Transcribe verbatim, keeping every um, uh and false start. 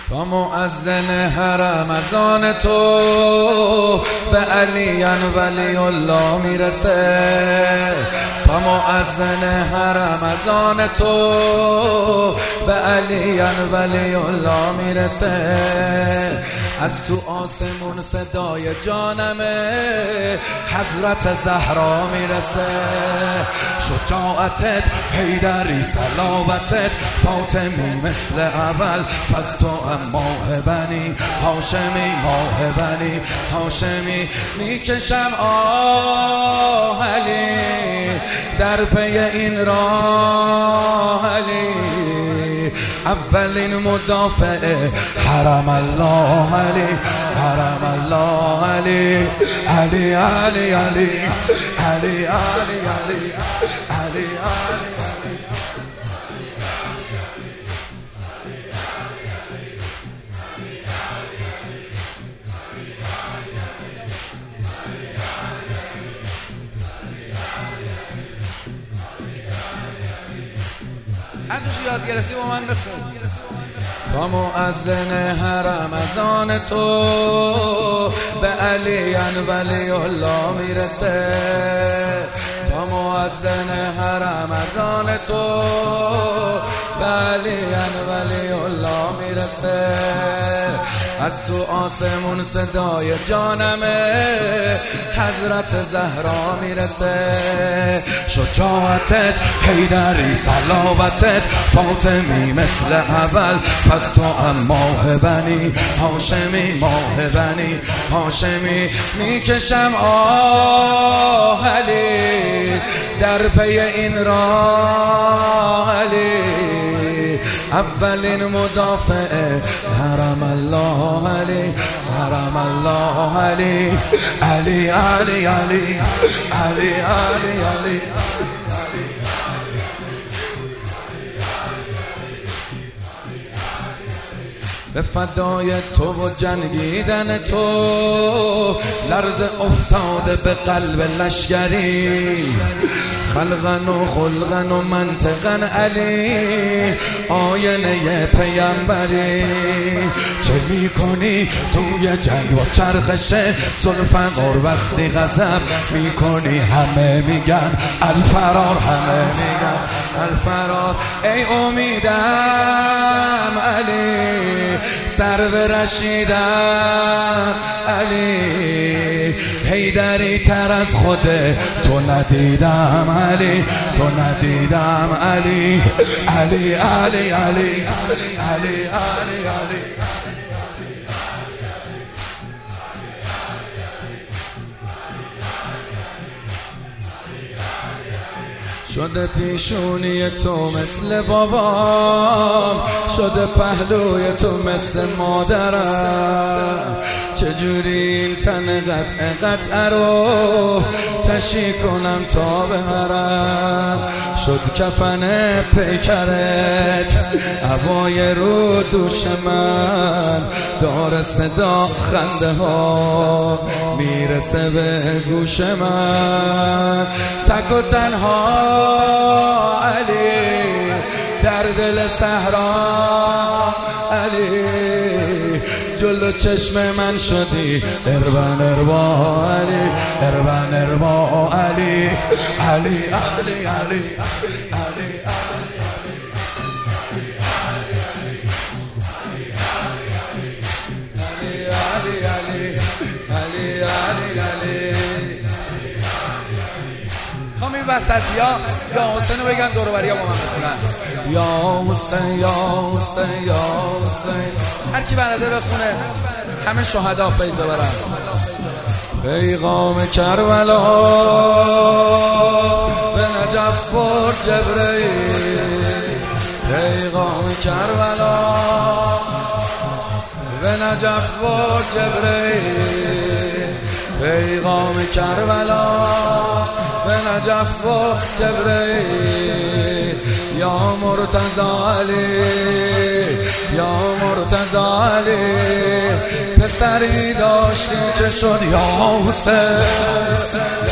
تا مؤذن حرم از آن تو به علی ولی الله میرسه. تا مؤذن حرم از آن تو به علی ولی الله میرسه. از تو آسمون صدای جانمه حضرت زهرا میرسه. شجاعتت حیدری، صلابتت فاطمی مثل اول. پس تو هم ماه بنی هاشمی، ماه بنی هاشمی. میکشم آه علی در پی این راه علی. اولین مدافع حرم الله علی، حرم الله علی. علی علی علی علی علی علی علی علی. هر چیزی یاد گرفتی با من بخون. تا مؤذن حرم از آن تو به علی ولی الله میرسه. تا مؤذن حرم از آن تو به علی ولی الله میرسه. از تو آسمون صدای جانمه حضرت زهرا میرسه. شجاعتت حیدری، صلابتت فاطمی مثل اول. پس تو هم ماه بنی هاشمی، ماه بنی هاشمی. میکشم آه علی در پی این راه علی. اولین مدافع حرم الله علی، حرم الله علی. علی علی علی علی علی علی. به فدای تو و جنگیدن تو لرز افتاده به قلب لشگری. خلقن و خلقن و منطقن علی، آینه پیامبری. چه میکنی توی جنگ و چرخش ذوالفقار؟ وقتی غضب میکنی همه میگن الفرار، همه میگن الفرار. ای امیدم علی، سر به رشیدم علی. حیدری تر از خود تو ندیدم علی، تو ندیدم علی. علی علی علی علی علی علی. شده پیشونی تو مثل بابام، شده پهلوی تو مثل مادرم. چجوری این تن قطع قطع رو تشی کنم تا بهرم؟ شد کفن پیکرت عبای رو دوش من. دار صدا خنده ها میرسه به گوش من. تک و تنها علی در دل صحرا علی. جلو چشم من شدی اربن اربا علی، اربن اربا علی. علی علی علی علی علی علی علی. همین وسط یا یا حسین رو بگن دور و بریا با من بخونن. یا حسین یا حسین یا حسین. هر کی بلده بخونه همه شهدا فیض برن. پیغام کربلا به نجف بر جبرئیل. پیغام کربلا به نجف بر جبرئیل. پیغام کربلا به نجف و جبرئیل. یا مرتضی علی، یا مرتضی علی. پسری داشتی که شد یا حسین.